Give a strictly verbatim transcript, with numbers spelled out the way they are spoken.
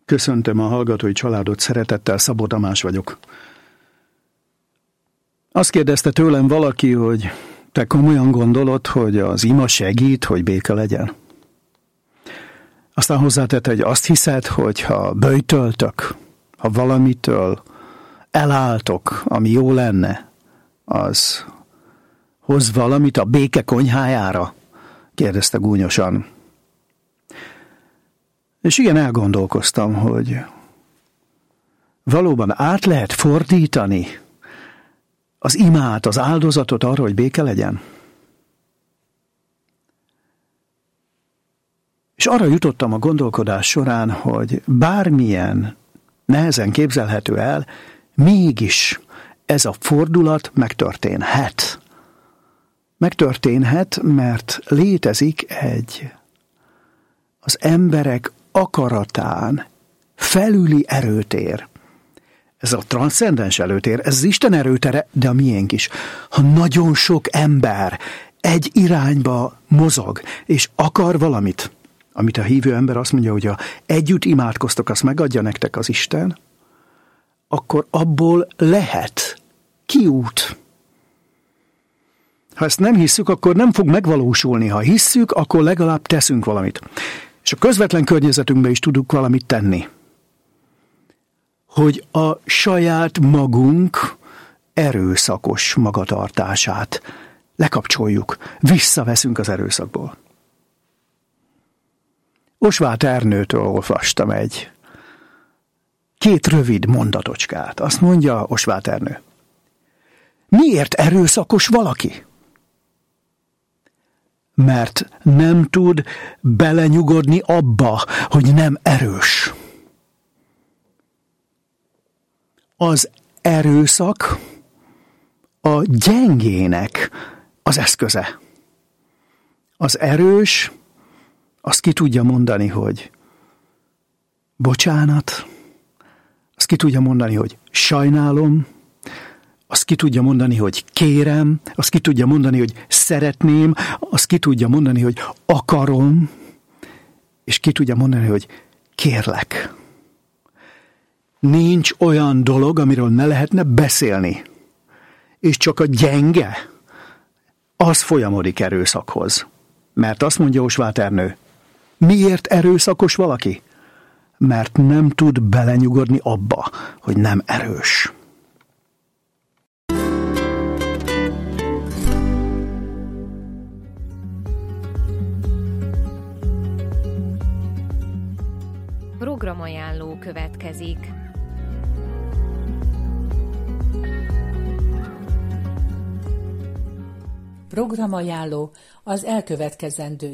Köszöntöm a hallgatói családot szeretettel, Szabó Tamás vagyok. Azt kérdezte tőlem valaki, hogy te komolyan gondolod, hogy az ima segít, hogy béke legyen? Aztán hozzátette, hogy azt hiszed, hogy ha böjtöltök, ha valamitől elálltok, ami jó lenne, az hoz valamit a béke konyhájára? Kérdezte gúnyosan. És igen, elgondolkoztam, hogy valóban át lehet fordítani az imát, az áldozatot arra, hogy béke legyen? És arra jutottam a gondolkodás során, hogy bármilyen nehezen képzelhető el, mégis ez a fordulat megtörténhet. Megtörténhet, mert létezik egy az emberek akaratán felüli erőtér. Ez a transzcendens erőtér, ez az Isten erőtere, de a miénk is. Ha nagyon sok ember egy irányba mozog, és akar valamit, amit a hívő ember azt mondja, hogy ha együtt imádkoztok, azt megadja nektek az Isten, akkor abból lehet kiút. Ha ezt nem hisszük, akkor nem fog megvalósulni. Ha hisszük, akkor legalább teszünk valamit. És a közvetlen környezetünkben is tudunk valamit tenni. Hogy a saját magunk erőszakos magatartását lekapcsoljuk, visszaveszünk az erőszakból. Osváth Ernőtől olvastam egy két rövid mondatocskát. Azt mondja Osváth Ernő: miért erőszakos valaki? Mert nem tud belenyugodni abba, hogy nem erős. Az erőszak a gyengének az eszköze. Az erős azt ki tudja mondani, hogy bocsánat, azt ki tudja mondani, hogy sajnálom, azt ki tudja mondani, hogy kérem, azt ki tudja mondani, hogy szeretném, azt ki tudja mondani, hogy akarom, és ki tudja mondani, hogy kérlek. Nincs olyan dolog, amiről ne lehetne beszélni. És csak a gyenge, az folyamodik erőszakhoz. Mert azt mondja Osváth Ernő, miért erőszakos valaki? Mert nem tud belenyugodni abba, hogy nem erős. Programajánló következik. Programajánló az elkövetkezendő